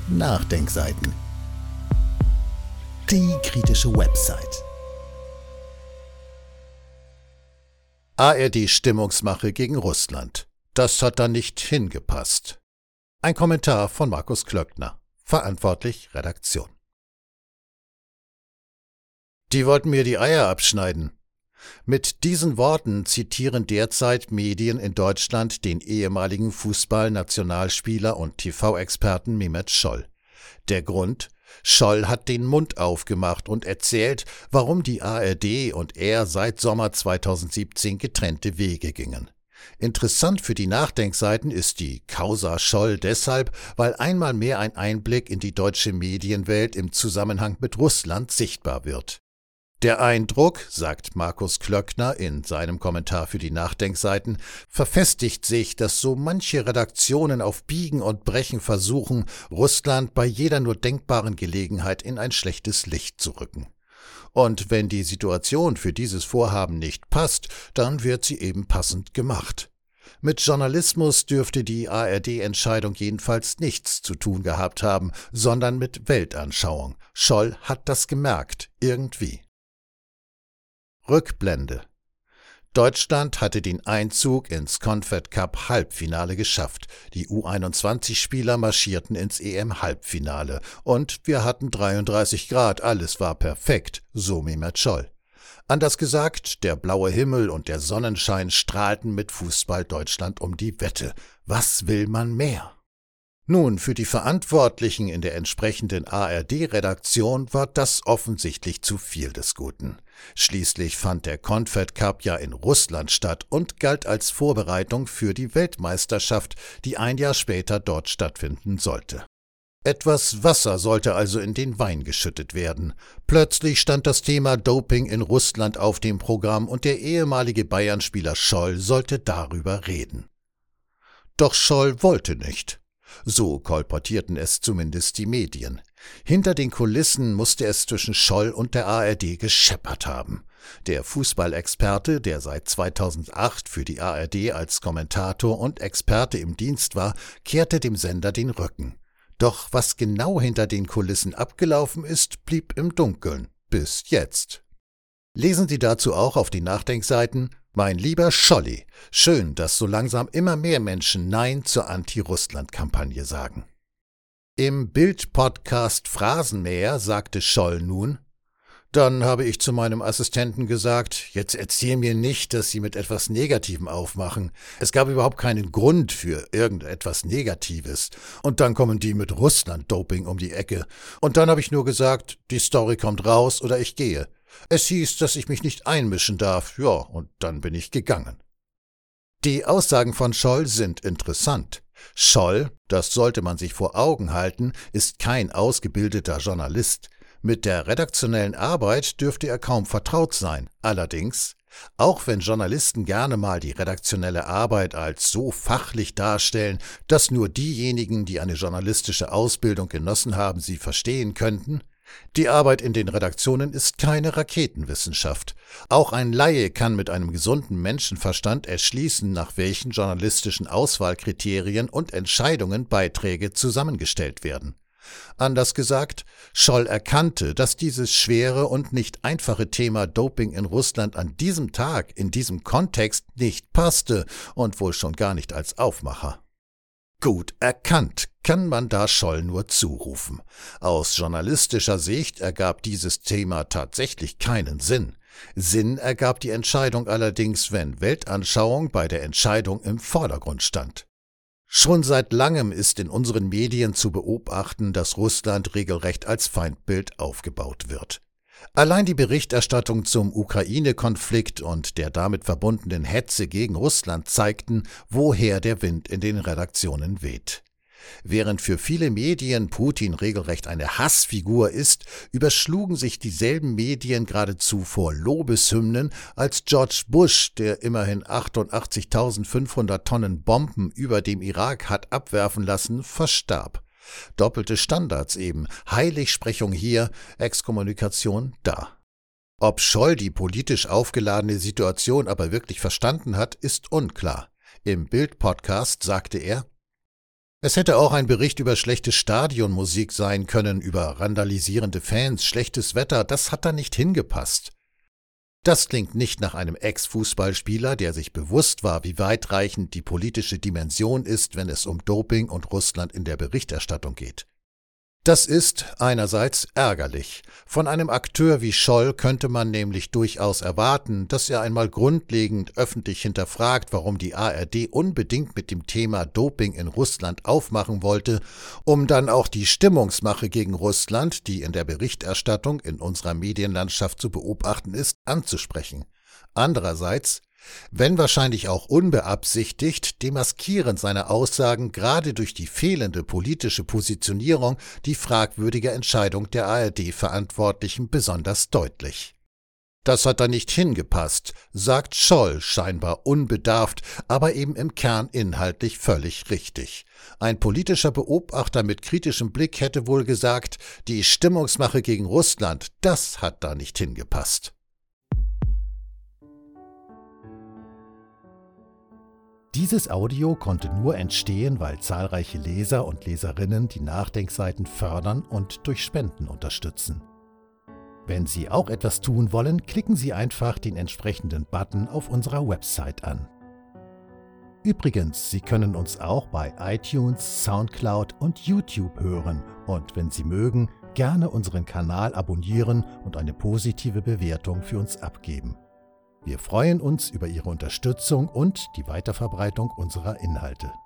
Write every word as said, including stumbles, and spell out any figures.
Nachdenkseiten. Die kritische Website. A R D-Stimmungsmache gegen Russland. Das hat da nicht hingepasst. Ein Kommentar von Markus Klöckner. Verantwortlich Redaktion. Die wollten mir die Eier abschneiden. Mit diesen Worten zitieren derzeit Medien in Deutschland den ehemaligen Fußballnationalspieler und T V-Experten Mehmet Scholl. Der Grund? Scholl hat den Mund aufgemacht und erzählt, warum die A R D und er seit Sommer zweitausendsiebzehn getrennte Wege gingen. Interessant für die Nachdenkseiten ist die Causa Scholl deshalb, weil einmal mehr ein Einblick in die deutsche Medienwelt im Zusammenhang mit Russland sichtbar wird. Der Eindruck, sagt Markus Klöckner in seinem Kommentar für die Nachdenkseiten, verfestigt sich, dass so manche Redaktionen auf Biegen und Brechen versuchen, Russland bei jeder nur denkbaren Gelegenheit in ein schlechtes Licht zu rücken. Und wenn die Situation für dieses Vorhaben nicht passt, dann wird sie eben passend gemacht. Mit Journalismus dürfte die A R D-Entscheidung jedenfalls nichts zu tun gehabt haben, sondern mit Weltanschauung. Scholl hat das gemerkt, irgendwie. Rückblende. Deutschland hatte den Einzug ins Confed Cup Halbfinale geschafft. Die U einundzwanzig-Spieler marschierten ins E M-Halbfinale. Und wir hatten dreiunddreißig Grad, alles war perfekt, so Mehmet Scholl. Anders gesagt, der blaue Himmel und der Sonnenschein strahlten mit Fußball Deutschland um die Wette. Was will man mehr? Nun, für die Verantwortlichen in der entsprechenden A R D-Redaktion war das offensichtlich zu viel des Guten. Schließlich fand der Confed Cup ja in Russland statt und galt als Vorbereitung für die Weltmeisterschaft, die ein Jahr später dort stattfinden sollte. Etwas Wasser sollte also in den Wein geschüttet werden. Plötzlich stand das Thema Doping in Russland auf dem Programm und der ehemalige Bayern-Spieler Scholl sollte darüber reden. Doch Scholl wollte nicht. So kolportierten es zumindest die Medien. Hinter den Kulissen musste es zwischen Scholl und der A R D gescheppert haben. Der Fußballexperte, der seit zweitausendacht für die A R D als Kommentator und Experte im Dienst war, kehrte dem Sender den Rücken. Doch was genau hinter den Kulissen abgelaufen ist, blieb im Dunkeln. Bis jetzt. Lesen Sie dazu auch auf die Nachdenkseiten: Mein lieber Scholli, schön, dass so langsam immer mehr Menschen Nein zur Anti-Russland-Kampagne sagen. Im Bild-Podcast Phrasenmäher sagte Scholl nun: Dann habe ich zu meinem Assistenten gesagt, jetzt erzähl mir nicht, dass Sie mit etwas Negativem aufmachen. Es gab überhaupt keinen Grund für irgendetwas Negatives. Und dann kommen die mit Russland-Doping um die Ecke. Und dann habe ich nur gesagt, die Story kommt raus oder ich gehe. Es hieß, dass ich mich nicht einmischen darf, ja, und dann bin ich gegangen. Die Aussagen von Scholl sind interessant. Scholl, das sollte man sich vor Augen halten, ist kein ausgebildeter Journalist. Mit der redaktionellen Arbeit dürfte er kaum vertraut sein. Allerdings, auch wenn Journalisten gerne mal die redaktionelle Arbeit als so fachlich darstellen, dass nur diejenigen, die eine journalistische Ausbildung genossen haben, sie verstehen könnten, die Arbeit in den Redaktionen ist keine Raketenwissenschaft. Auch ein Laie kann mit einem gesunden Menschenverstand erschließen, nach welchen journalistischen Auswahlkriterien und Entscheidungen Beiträge zusammengestellt werden. Anders gesagt, Scholl erkannte, dass dieses schwere und nicht einfache Thema Doping in Russland an diesem Tag, in diesem Kontext nicht passte und wohl schon gar nicht als Aufmacher. Gut erkannt, kann man da Scholl nur zurufen. Aus journalistischer Sicht ergab dieses Thema tatsächlich keinen Sinn. Sinn ergab die Entscheidung allerdings, wenn Weltanschauung bei der Entscheidung im Vordergrund stand. Schon seit langem ist in unseren Medien zu beobachten, dass Russland regelrecht als Feindbild aufgebaut wird. Allein die Berichterstattung zum Ukraine-Konflikt und der damit verbundenen Hetze gegen Russland zeigten, woher der Wind in den Redaktionen weht. Während für viele Medien Putin regelrecht eine Hassfigur ist, überschlugen sich dieselben Medien geradezu vor Lobeshymnen, als George Bush, der immerhin achtundachtzigtausendfünfhundert Tonnen Bomben über dem Irak hat abwerfen lassen, verstarb. Doppelte Standards eben, Heiligsprechung hier, Exkommunikation da. Ob Scholl die politisch aufgeladene Situation aber wirklich verstanden hat, ist unklar. Im Bild-Podcast sagte er: Es hätte auch ein Bericht über schlechte Stadionmusik sein können, über randalisierende Fans, schlechtes Wetter, das hat da nicht hingepasst. Das klingt nicht nach einem Ex-Fußballspieler, der sich bewusst war, wie weitreichend die politische Dimension ist, wenn es um Doping und Russland in der Berichterstattung geht. Das ist einerseits ärgerlich. Von einem Akteur wie Scholl könnte man nämlich durchaus erwarten, dass er einmal grundlegend öffentlich hinterfragt, warum die A R D unbedingt mit dem Thema Doping in Russland aufmachen wollte, um dann auch die Stimmungsmache gegen Russland, die in der Berichterstattung in unserer Medienlandschaft zu beobachten ist, anzusprechen. Andererseits, wenn wahrscheinlich auch unbeabsichtigt, demaskieren seine Aussagen gerade durch die fehlende politische Positionierung die fragwürdige Entscheidung der A R D-Verantwortlichen besonders deutlich. Das hat da nicht hingepasst, sagt Scholl scheinbar unbedarft, aber eben im Kern inhaltlich völlig richtig. Ein politischer Beobachter mit kritischem Blick hätte wohl gesagt, die Stimmungsmache gegen Russland, das hat da nicht hingepasst. Dieses Audio konnte nur entstehen, weil zahlreiche Leser und Leserinnen die Nachdenkseiten fördern und durch Spenden unterstützen. Wenn Sie auch etwas tun wollen, klicken Sie einfach den entsprechenden Button auf unserer Website an. Übrigens, Sie können uns auch bei iTunes, Soundcloud und YouTube hören und wenn Sie mögen, gerne unseren Kanal abonnieren und eine positive Bewertung für uns abgeben. Wir freuen uns über Ihre Unterstützung und die Weiterverbreitung unserer Inhalte.